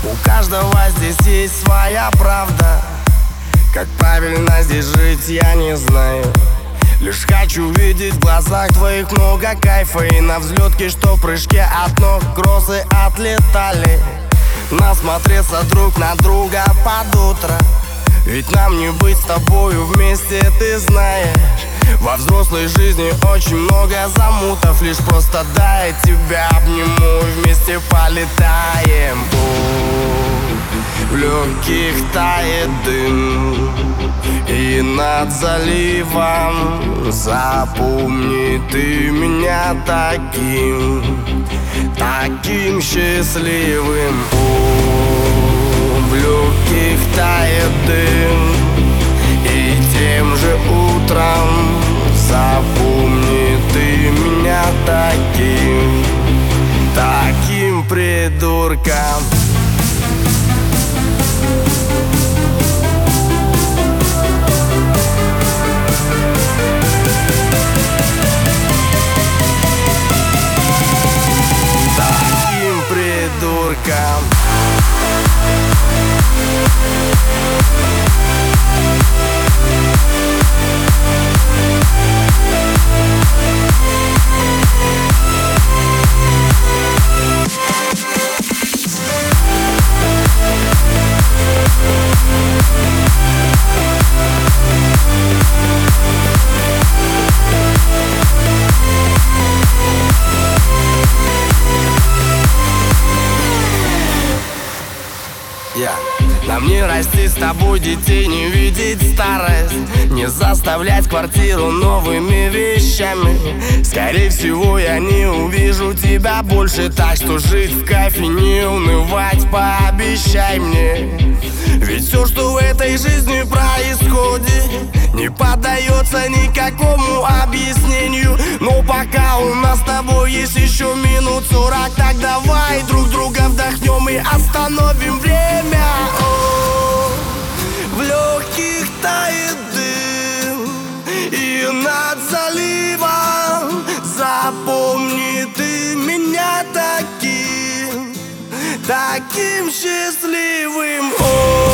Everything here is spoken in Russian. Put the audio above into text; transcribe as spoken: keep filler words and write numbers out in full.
У каждого здесь есть своя правда. Как правильно здесь жить, я не знаю. Лишь хочу видеть в глазах твоих много кайфа. И на взлетке, что в прыжке от ног грозы отлетали. Насмотреться друг на друга под утро. Ведь нам не быть с тобою вместе, ты знаешь. Во взрослой жизни очень много замутов. Лишь просто дай тебя обниму и вместе полетаем. В легких тает дым, и над заливом запомни ты меня таким, таким счастливым. О, в легких тает дым, и тем же утром запомни ты меня таким, таким придурком. Таким придурком. Yeah. Нам не расти с тобой детей, не видеть старость, не заставлять квартиру новыми вещами. Скорее всего, я не увижу тебя больше, так что жить в кайфе, не унывать, пообещай мне. Ведь все, что в этой жизни происходит, не поддается никакому объяснению. Но пока у нас с тобой есть еще минут сорок, так давай друг друга вдохнем и остановим время. О, в легких тает дым, и над заливом запомни ты меня таким, таким счастливым. О,